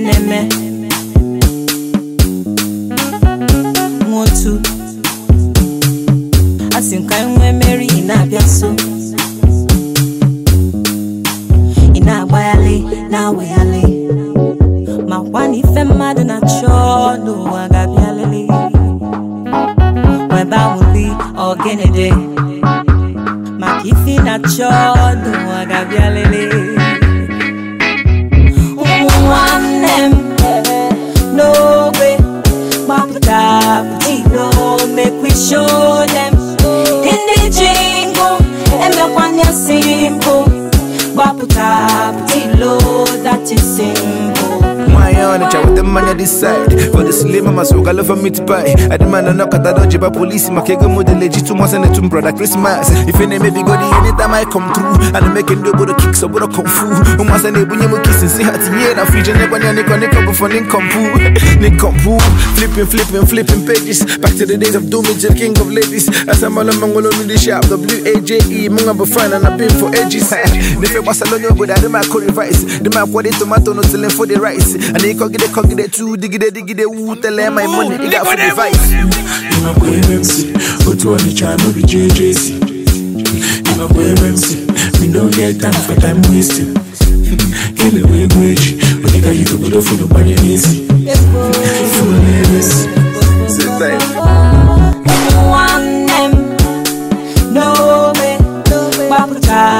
neme Motu Asinka nwe Mary inabiaso Inagbayale na weyale Mawani femadu na chono agabialele Weba muli ogenede Makifi na chono agabialele Wanem no way Maputa Putino make we show them In the jingle and me wanya simple Maputa Putino that is simple with the man at this side. For the slim, I'm a so love for me to buy. I demand a knock at the dodgy by police. My keg with the legit 2 months and a 2 brother Christmas. If any may be good, anytime I come through. And I'm making double the kicks up with a kung fu. Once I need when you kiss and see how to hear that feature. Never knew Nick for Nick flipping pages. Back to the days of Doom, the king of ladies. As I'm all among all in the shop, WAJE, Munga fine and I've been for ages. If it was a long ago, I demand curry rice. The map what it tomato no selling for the rice. And they could get two, dig it, woo, tell them my money, it got for the vice. You know, MC, but to the channel be JJC. You know, MC, we don't get time for time wasting. Kill away, wage, but they got you to go for the money easy. Sit tight. No way, Maputa.